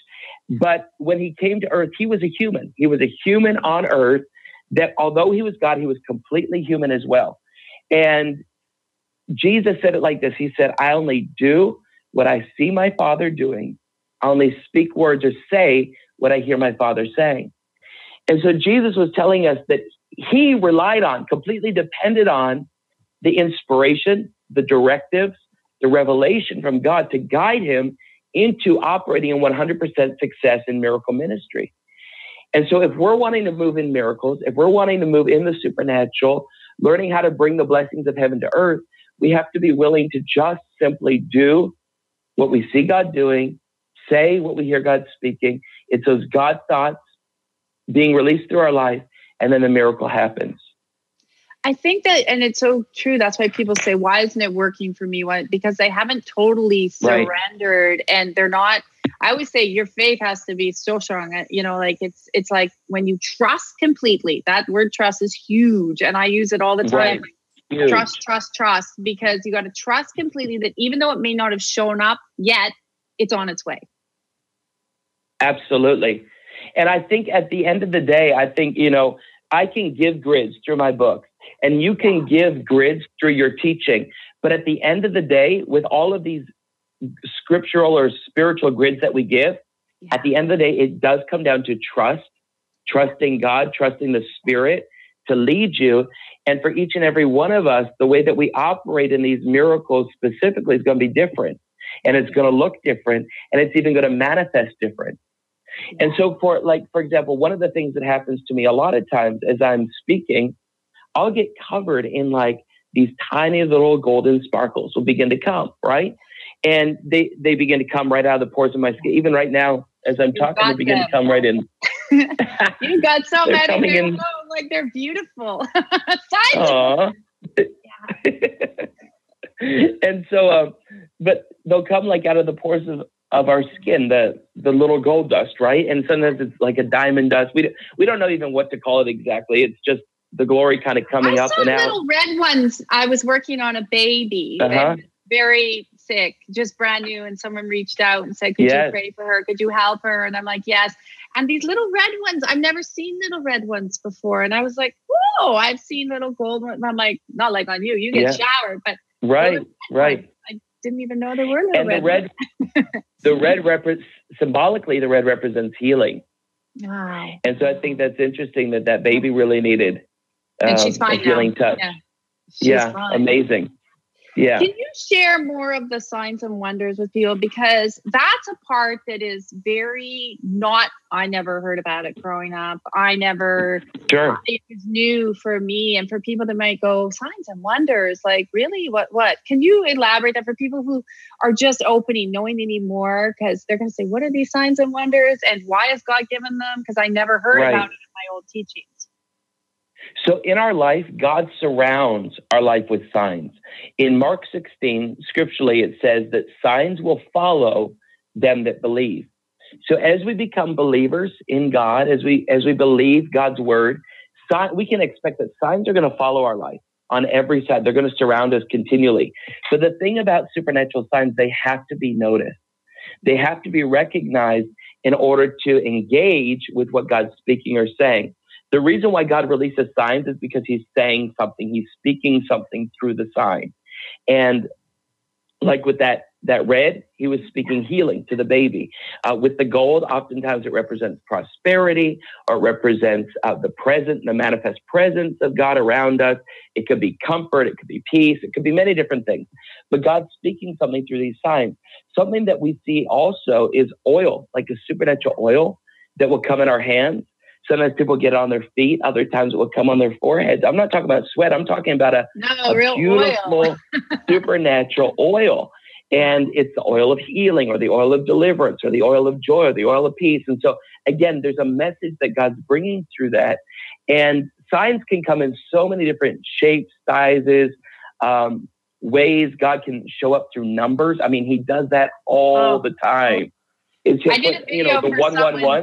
But when he came to earth, he was a human. He was a human on earth that although he was God, he was completely human as well. And Jesus said it like this. He said, I only do what I see my Father doing. I only speak words or say what I hear my Father saying. And so Jesus was telling us that he relied on, completely depended on the inspiration, the directives, the revelation from God to guide him into operating in one hundred percent success in miracle ministry. And so if we're wanting to move in miracles, if we're wanting to move in the supernatural, learning how to bring the blessings of heaven to earth, we have to be willing to just simply do what we see God doing, say what we hear God speaking. It's those God thoughts being released through our life, and then the miracle happens. I think that, and it's so true. That's why people say, why isn't it working for me? Why? Because they haven't totally surrendered, right. And they're not, I always say your faith has to be so strong. You know, like it's, it's like when you trust completely, that word trust is huge. And I use it all the time. Right. Trust, trust, trust, because you got to trust completely that even though it may not have shown up yet, it's on its way. Absolutely. And I think at the end of the day, I think, you know, I can give grids through my book and you can give grids through your teaching. But at the end of the day, with all of these scriptural or spiritual grids that we give, yeah. At the end of the day, it does come down to trust, trusting God, trusting the Spirit to lead you. And for each and every one of us, the way that we operate in these miracles specifically is going to be different. And it's going to look different. And it's even going to manifest different. And so for like, for example, one of the things that happens to me a lot of times as I'm speaking, I'll get covered in like these tiny little golden sparkles will begin to come, right? And they, they begin to come right out of the pores of my skin. Even right now, as I'm talking, they begin them. to come right in. You got so many. They're in. Like they're beautiful. Aww. And so, um, but they'll come like out of the pores of of our skin, the the little gold dust, right? And sometimes it's like a diamond dust. We, we don't know even what to call it exactly. It's just the glory kind of coming I up saw and out. Little red ones. I was working on a baby, uh-huh. very sick, just brand new. And someone reached out and said, could yes. you pray for her? Could you help her? And I'm like, yes. And these little red ones, I've never seen little red ones before. And I was like, whoa, I've seen little gold ones. I'm like, not like on you, you get yeah. showered, but right, right. Ones, I didn't even know there were little and red the red, the red repre- symbolically, the red represents healing. Wow. And so I think that's interesting that that baby really needed um, and she's fine a healing now. touch. Yeah, she's yeah fine. Amazing. Yeah. Can you share more of the signs and wonders with people? Because that's a part that is very not, I never heard about it growing up. I never, sure. It was new for me and for people that might go, signs and wonders, like really, what, what? Can you elaborate that for people who are just opening, knowing they need more? Because they're going to say, what are these signs and wonders? And why has God given them? Because I never heard right. about it in my old teachings. So in our life, God surrounds our life with signs. In Mark sixteen, scripturally, it says that signs will follow them that believe. So as we become believers in God, as we as we believe God's word, we can expect that signs are going to follow our life on every side. They're going to surround us continually. But the thing about supernatural signs, they have to be noticed. They have to be recognized in order to engage with what God's speaking or saying. The reason why God releases signs is because he's saying something. He's speaking something through the sign. And like with that, that red, he was speaking healing to the baby. Uh, with the gold, oftentimes it represents prosperity or represents uh, the present, the manifest presence of God around us. It could be comfort. It could be peace. It could be many different things. But God's speaking something through these signs. Something that we see also is oil, like a supernatural oil that will come in our hands. Sometimes people get it on their feet. Other times it will come on their foreheads. I'm not talking about sweat. I'm talking about a, no, a real beautiful oil. supernatural oil. And it's the oil of healing or the oil of deliverance or the oil of joy or the oil of peace. And so, again, there's a message that God's bringing through that. And signs can come in so many different shapes, sizes, um, ways. God can show up through numbers. I mean, he does that all oh. the time. It's just, I did a video you know, the for one one one.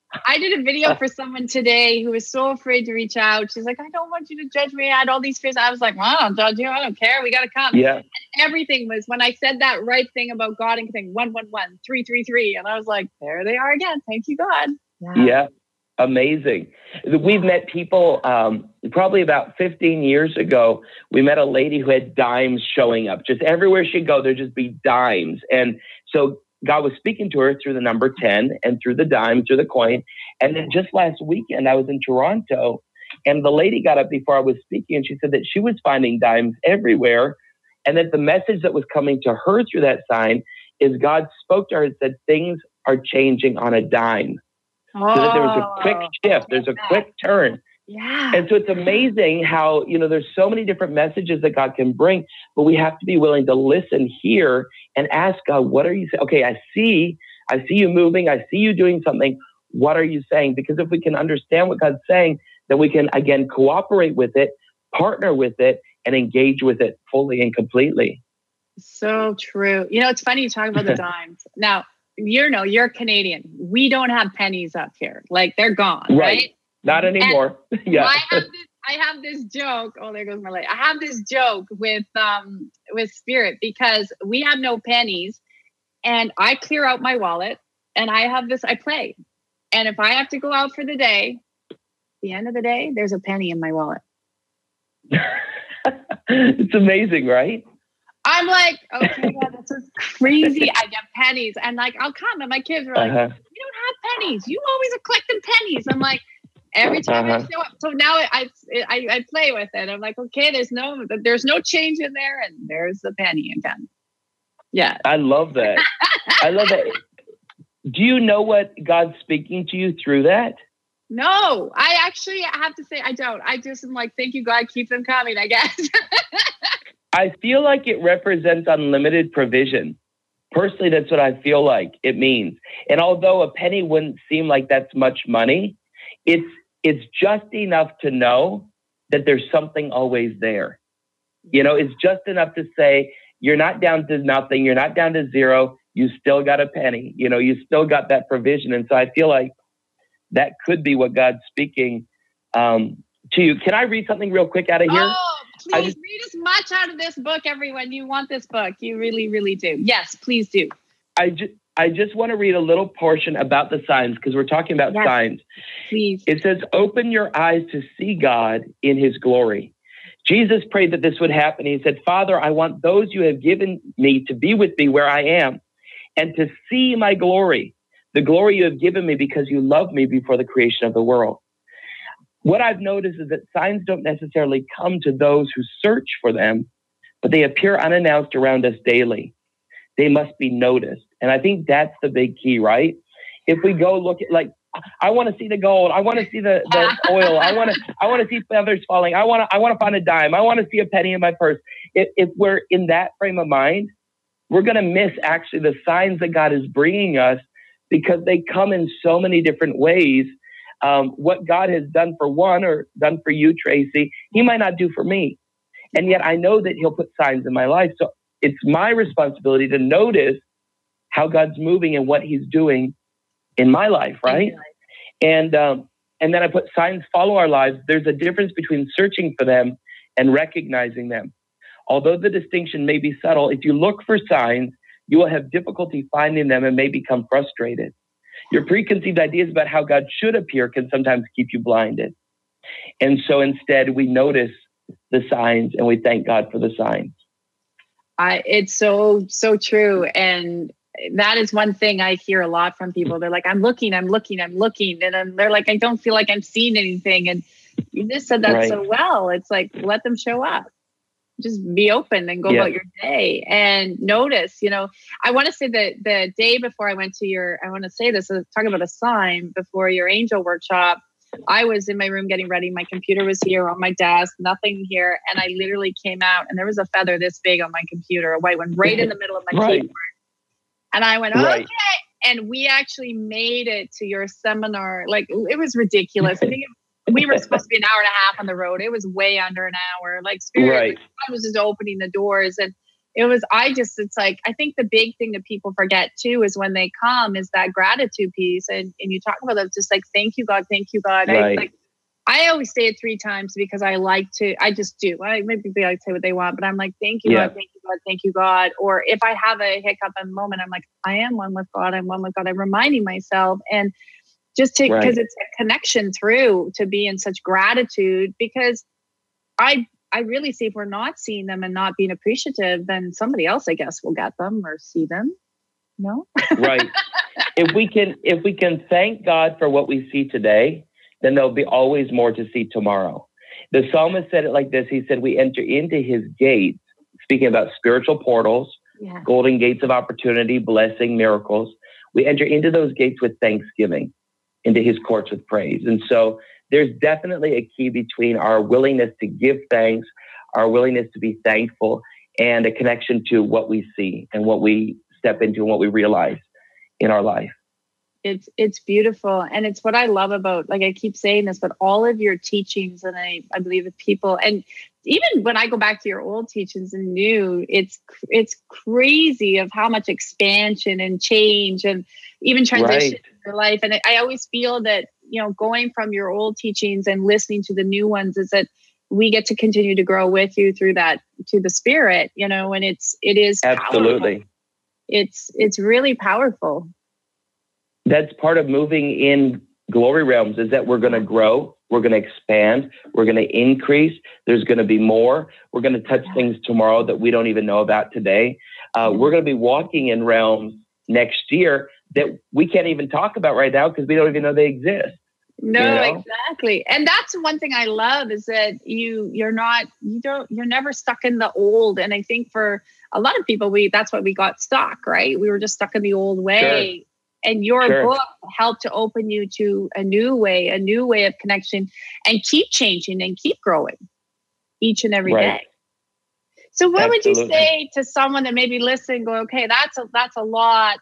I did a video for someone today who was so afraid to reach out. She's like, I don't want you to judge me. I had all these fears. I was like, well, I don't judge you. I don't care. We got to come. Yeah. And everything was when I said that right thing about God and thing, one, one, one, three, three, three. And I was like, there they are again. Thank you, God. Yeah. yeah. Amazing. We've met people um, probably about fifteen years ago. We met a lady who had dimes showing up. Just everywhere she'd go, there'd just be dimes. And so God was speaking to her through the number ten and through the dime, through the coin. And then just last weekend, I was in Toronto, and the lady got up before I was speaking, and she said that she was finding dimes everywhere, and that the message that was coming to her through that sign is God spoke to her and said, things are changing on a dime. Oh, so that there was a quick shift. There's a quick turn. Yeah. And so it's amazing how, you know, there's so many different messages that God can bring, but we have to be willing to listen, hear, and ask God, what are you saying? Okay, I see, I see you moving. I see you doing something. What are you saying? Because if we can understand what God's saying, then we can, again, cooperate with it, partner with it, and engage with it fully and completely. So true. You know, it's funny you talk about the dimes. Now, you know, you're Canadian. We don't have pennies up here. Like, they're gone, right? right? Not anymore. Yeah. I have this, I have this joke. Oh, there goes my leg. I have this joke with um with Spirit because we have no pennies, and I clear out my wallet, and I have this. I play, and if I have to go out for the day, at the end of the day, there's a penny in my wallet. It's amazing, right? I'm like, okay, yeah, this is crazy. I get pennies, and like, I'll come, and my kids are like, uh-huh. "You don't have pennies. You always are collecting pennies." I'm like, every time uh-huh. I show up. So now I, I I play with it. I'm like, okay, there's no there's no change in there, and there's the penny again. Yeah, I love that. I love that. Do you know what God's speaking to you through that? No, I actually have to say I don't. I just am like, thank you, God, keep them coming, I guess. I feel like it represents unlimited provision. Personally, that's what I feel like it means. And although a penny wouldn't seem like that's much money, it's it's just enough to know that there's something always there. You know, it's just enough to say, you're not down to nothing. You're not down to zero. You still got a penny. You know, you still got that provision. And so I feel like that could be what God's speaking um, to you. Can I read something real quick out of here? Oh, please just, read as much out of this book, everyone. You want this book. You really, really do. Yes, please do. I just, I just want to read a little portion about the signs because we're talking about yes, signs. Please. It says, open your eyes to see God in his glory. Jesus prayed that this would happen. He said, Father, I want those you have given me to be with me where I am and to see my glory, the glory you have given me because you loved me before the creation of the world. What I've noticed is that signs don't necessarily come to those who search for them, but they appear unannounced around us daily. They must be noticed. And I think that's the big key, right? If we go look at, like, I want to see the gold. I want to see the, the oil. I want to I want to see feathers falling. I want to I want to find a dime. I want to see a penny in my purse. If, if we're in that frame of mind, we're going to miss actually the signs that God is bringing us because they come in so many different ways. Um, what God has done for one or done for you, Tracy, he might not do for me. And yet I know that he'll put signs in my life. So it's my responsibility to notice how God's moving and what he's doing in my life, right? And um, and then I put signs follow our lives. There's a difference between searching for them and recognizing them. Although the distinction may be subtle, if you look for signs, you will have difficulty finding them and may become frustrated. Your preconceived ideas about how God should appear can sometimes keep you blinded. And so instead, we notice the signs and we thank God for the signs. I, it's so, so true. And that is one thing I hear a lot from people. They're like, I'm looking, I'm looking, I'm looking. And then they're like, I don't feel like I'm seeing anything. And you just said that right. so well. It's like, let them show up. Just be open and go yeah. about your day and notice, you know, I want to say that the day before I went to your, I want to say this, talk about a sign before your angel workshop. I was in my room getting ready. My computer was here on my desk, nothing here. And I literally came out and there was a feather this big on my computer, a white one right in the middle of my right. keyboard. And I went, okay. Right. And we actually made it to your seminar. Like, it was ridiculous. I think it, we were supposed to be an hour and a half on the road. It was way under an hour. Like, Spirit right. I was just opening the doors. And it was, I just, it's like, I think the big thing that people forget too is when they come is that gratitude piece. And, and you talk about it, just like, thank you, God, thank you, God. Right. I, like, I always say it three times because I like to, I just do. I maybe people like say what they want, but I'm like, thank you, yeah. God, thank you, God, thank you, God. Or if I have a hiccup in a moment, I'm like, I am one with God, I'm one with God. I'm reminding myself. And just to, because right. it's a connection through to be in such gratitude, because I, I really see if we're not seeing them and not being appreciative, then somebody else, I guess, will get them or see them. No? Right. If we can, if we can thank God for what we see today, then there'll be always more to see tomorrow. The psalmist said it like this. He said, we enter into his gates, speaking about spiritual portals, yeah. golden gates of opportunity, blessing, miracles. We enter into those gates with thanksgiving, into his courts with praise. And so there's definitely a key between our willingness to give thanks, our willingness to be thankful, and a connection to what we see and what we step into and what we realize in our life. It's it's beautiful. And it's what I love about, like I keep saying this, but all of your teachings, and I, I believe that people, and even when I go back to your old teachings and new, it's it's crazy of how much expansion and change and even transition right. in your life. And I, I always feel that, you know, going from your old teachings and listening to the new ones is that we get to continue to grow with you through that, to the spirit, you know, and it's, it is absolutely, powerful. it's, it's really powerful. That's part of moving in glory realms, is that we're going to grow, we're going to expand, we're going to increase. There's going to be more. We're going to touch things tomorrow that we don't even know about today. Uh, we're going to be walking in realms next year that we can't even talk about right now because we don't even know they exist. No, you know? Exactly. And that's one thing I love is that you, you're not, you don't, you're never stuck in the old. And I think for a lot of people, we, that's what we got stuck, right? We were just stuck in the old way. Sure. And your sure. book helped to open you to a new way, a new way of connection, and keep changing and keep growing each and every right. day. So what Absolutely. would you say to someone that maybe listen and go, okay, that's a, that's a lot.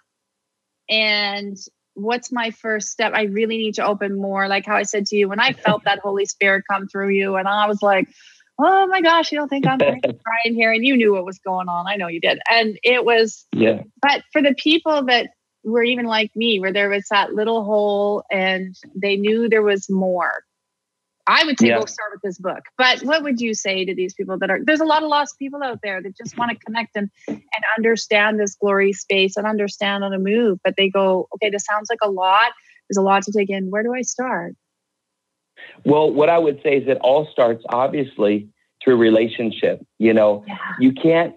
And what's my first step? I really need to open more. Like how I said to you, when I felt that Holy Spirit come through you, and I was like, oh my gosh, you don't think I'm crying here? And you knew what was going on. I know you did. And it was, yeah. But for the people that were even like me, where there was that little hole and they knew there was more, I would say yeah. go start with this book. But what would you say to these people that are, there's a lot of lost people out there that just want to connect and, and understand this glory space and understand how to move, but they go, okay, this sounds like a lot. There's a lot to take in. Where do I start? Well, what I would say is it all starts obviously through relationship. You know, yeah. you can't,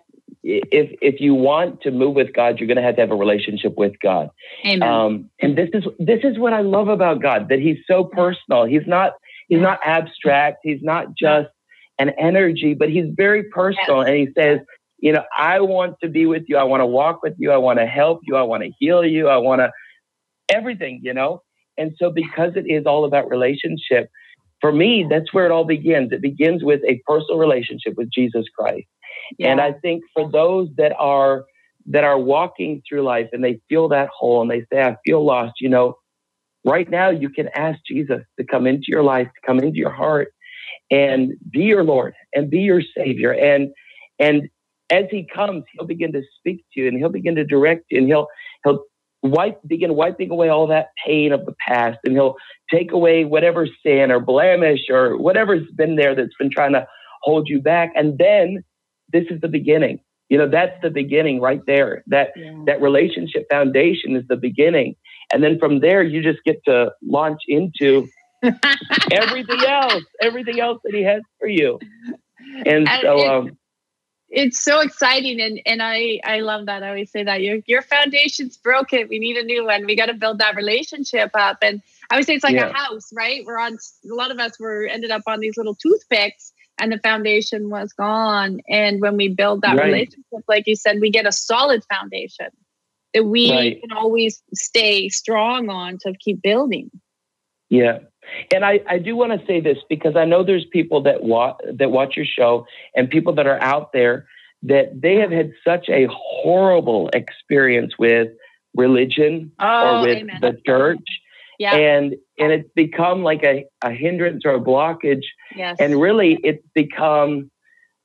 if if you want to move with God, you're going to have to have a relationship with God. Amen. Um, and this is this is what I love about God, that he's so personal. He's not he's not abstract. He's not just an energy, but he's very personal. Yes. And he says, you know, I want to be with you. I want to walk with you. I want to help you. I want to heal you. I want to everything, you know. And so because it is all about relationship, for me, that's where it all begins. It begins with a personal relationship with Jesus Christ. Yeah. And I think for those that are that are walking through life and they feel that hole and they say, I feel lost, you know, right now you can ask Jesus to come into your life, to come into your heart and be your Lord and be your Savior. And and as he comes, he'll begin to speak to you and he'll begin to direct you and he'll he'll wipe begin wiping away all that pain of the past, and he'll take away whatever sin or blemish or whatever's been there that's been trying to hold you back. And then this is the beginning. You know, that's the beginning right there. That yeah. that relationship foundation is the beginning. And then from there, you just get to launch into everything else, everything else that he has for you. And, and so, it, um, it's so exciting. And, and I, I love that. I always say that your, your foundation's broken. We need a new one. We got to build that relationship up. And I would say it's like yeah. a house, right? We're on, a lot of us were ended up on these little toothpicks and the foundation was gone. And when we build that right. relationship, like you said, we get a solid foundation that we right. can always stay strong on to keep building. Yeah. And I, I do want to say this because I know there's people that watch, that watch your show and people that are out there that they have had such a horrible experience with religion oh, or with amen. the church. Yeah. And and it's become like a, a hindrance or a blockage. Yes. And really it's become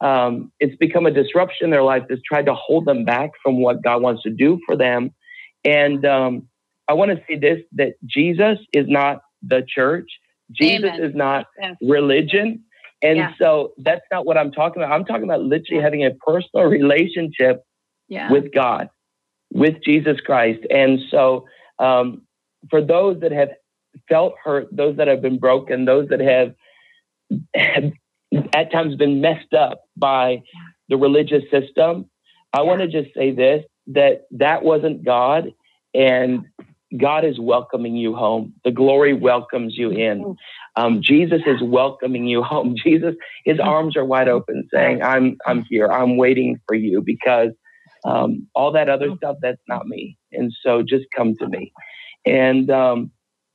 um, it's become a disruption in their life that's tried to hold them back from what God wants to do for them. And um, I want to say this, that Jesus is not the church. Jesus Amen. is not Yes. religion. And Yeah. so that's not what I'm talking about. I'm talking about literally having a personal relationship Yeah. with God, with Jesus Christ. And so um, for those that have felt hurt, those that have been broken, those that have, have at times been messed up by the religious system, I want to just say this, that that wasn't God, and God is welcoming you home. The glory welcomes you in. Um, Jesus is welcoming you home. Jesus, his arms are wide open saying, I'm, I'm here. I'm waiting for you, because um, all that other stuff, that's not me. And so just come to me. And um,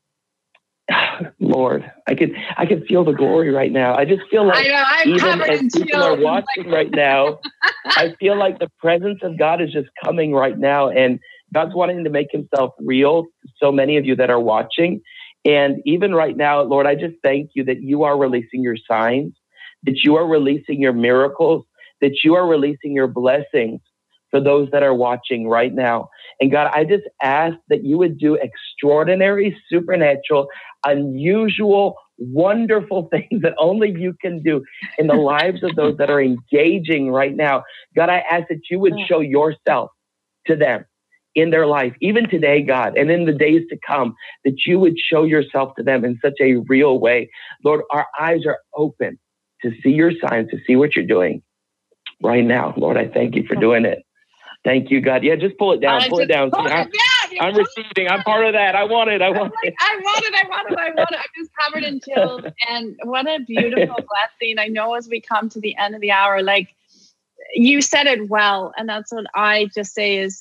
Lord, I could, I could feel the glory right now. I just feel like I know, I'm even as in people are watching right now, I feel like the presence of God is just coming right now. And God's wanting to make himself real to so many of you that are watching. And even right now, Lord, I just thank you that you are releasing your signs, that you are releasing your miracles, that you are releasing your blessings for those that are watching right now. And God, I just ask that you would do extraordinary, supernatural, unusual, wonderful things that only you can do in the lives of those that are engaging right now. God, I ask that you would show yourself to them in their life, even today, God, and in the days to come, that you would show yourself to them in such a real way. Lord, our eyes are open to see your signs, to see what you're doing right now. Lord, I thank you for doing it. Thank you, God. Yeah, just pull it down, I pull it down. pull See, it I'm, down. I'm receiving. I'm part of that. I want it. I want like, it. I want it. I want it. I want it. I'm just covered in chills. And what a beautiful blessing. I know as we come to the end of the hour, like you said it well. And that's what I just say is,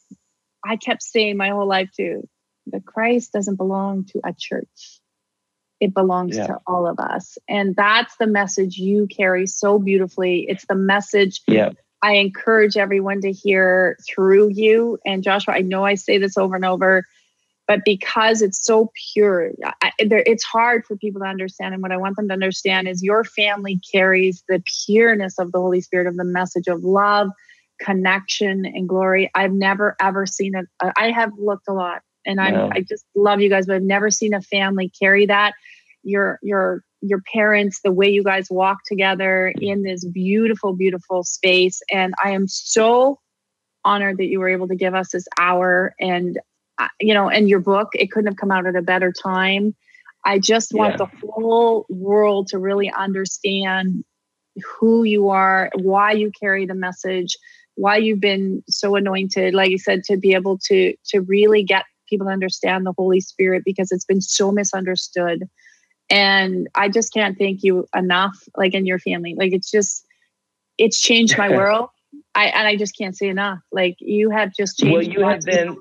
I kept saying my whole life too, that Christ doesn't belong to a church. It belongs yeah. to all of us. And that's the message you carry so beautifully. It's the message yeah. I encourage everyone to hear through you. And Joshua, I know I say this over and over, but because it's so pure, I, it's hard for people to understand. And what I want them to understand is your family carries the pureness of the Holy Spirit, of the message of love, connection, and glory. I've never, ever seen it. I have looked a lot, and I'm, no. I just love you guys, but I've never seen a family carry that. Your, your, your parents, the way you guys walk together in this beautiful, beautiful space. And I am so honored that you were able to give us this hour, and, uh, you know, and your book, it couldn't have come out at a better time. I just want yeah. the whole world to really understand who you are, why you carry the message, why you've been so anointed, like you said, to be able to, to really get people to understand the Holy Spirit, because it's been so misunderstood. And I just can't thank you enough, like in your family. Like it's just, it's changed my world. I and I just can't say enough. Like you have just changed. Well, you have been,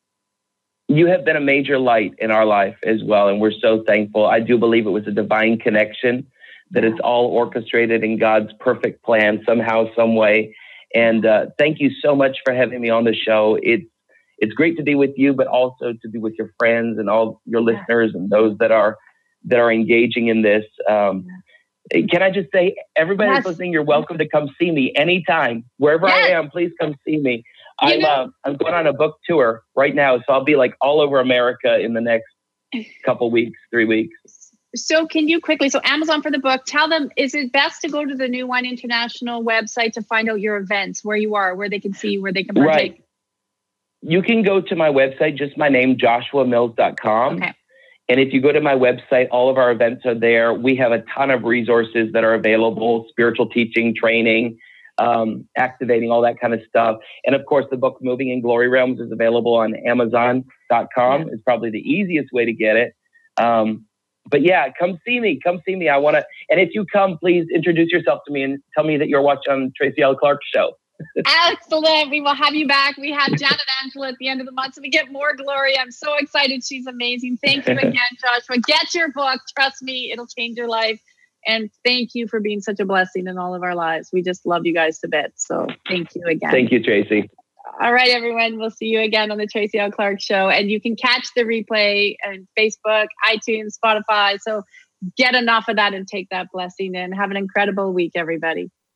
so you have been a major light in our life as well. And we're so thankful. I do believe it was a divine connection, that it's all orchestrated in God's perfect plan somehow, some way. And uh, thank you so much for having me on the show. It's, it's great to be with you, but also to be with your friends and all your listeners and those that are that are engaging in this. Um, can I just say, everybody yes. that's listening, you're welcome to come see me anytime. Wherever yes. I am, please come see me. You I'm uh, I'm going on a book tour right now, so I'll be like all over America in the next couple weeks, three weeks. So can you quickly, so Amazon for the book, tell them, is it best to go to the New Wine International website to find out your events, where you are, where they can see you, where they can partake? Right. You can go to my website, just my name, joshua mills dot com. Okay. And if you go to my website, all of our events are there. We have a ton of resources that are available, spiritual teaching, training, um, activating, all that kind of stuff. And of course, the book Moving in Glory Realms is available on amazon dot com. Yeah. It's probably the easiest way to get it. Um, but yeah, come see me. Come see me. I want to. And if you come, please introduce yourself to me and tell me that you're watching Tracy L. Clark's show. Excellent. We will have you back. We have Janet Angela at the end of the month, so we get more glory. I'm so excited. She's amazing. Thank you again, Joshua. Get your book. Trust me, it'll change your life. And thank you for being such a blessing in all of our lives. We just love you guys to bits. So thank you again. Thank you, Tracy. All right, everyone. We'll see you again on the Tracy L. Clark Show. And you can catch the replay on Facebook, iTunes, Spotify. So get enough of that and take that blessing in. Have an incredible week, everybody.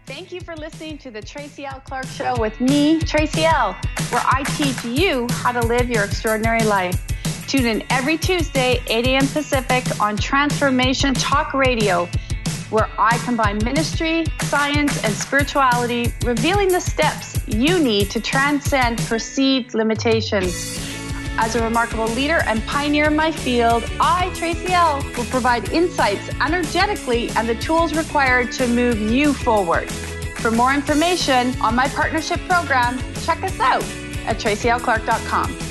Thank you for listening to the Tracy L. Clark Show with me, Tracy L., where I teach you how to live your extraordinary life. Tune in every Tuesday, eight a.m. Pacific on Transformation Talk Radio, where I combine ministry, science, and spirituality, revealing the steps you need to transcend perceived limitations. As a remarkable leader and pioneer in my field, I, Tracy L., will provide insights energetically and the tools required to move you forward. For more information on my partnership program, check us out at tracy l clark dot com.